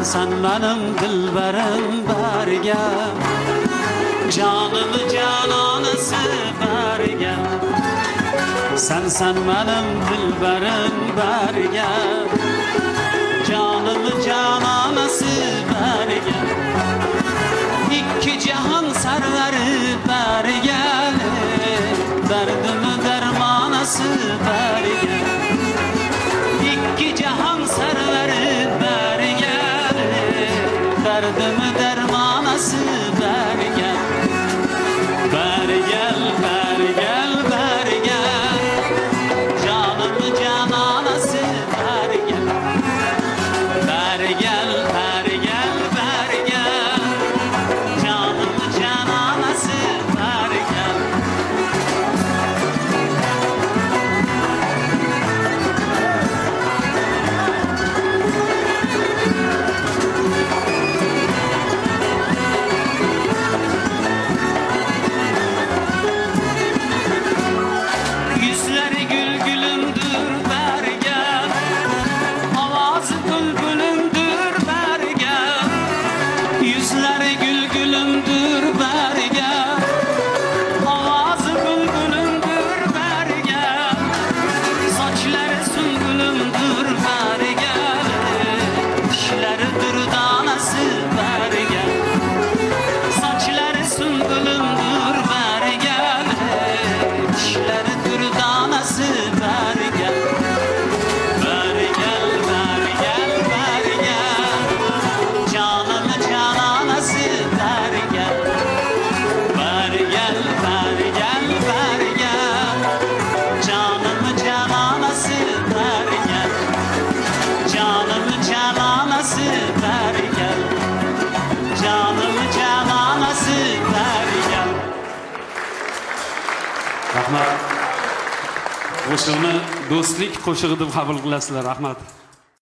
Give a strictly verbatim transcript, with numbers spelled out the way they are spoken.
Sen benim dilberim berge, canımı cananısı berge. Sen sen benim dilberim berge, canımı cananısı berge. İki cihan serveri berge, derdimi dermanısı berge. İki cihan serveri berge, derdimi dermanısı berge. Bergel, bergel, bergel, canımı cananısı bergel. Bergel, bergel, bergel, canımı cananısı bergel. Yüzleri gül gülümdür bergel, avazı bülbülümdür bergel. Yüzleri gül gülümdür bergel, avazı bülbülümdür bergel. Saçları sümbülümdür bergel, dişleri dürdanası bergel. Saçları sümbülümdür bergel, dişleri dürdanası bergel. Bergel, bergel, bergel, canımı cananası bergel. Bergel, bergel, bergel, canımı cananası bergel. Canımı cananası bergel. Canımı cananası bergel. Rahmat. Qo'shiqni do'stlik qo'shig'i deb qabul qilasizlar. Rahmat.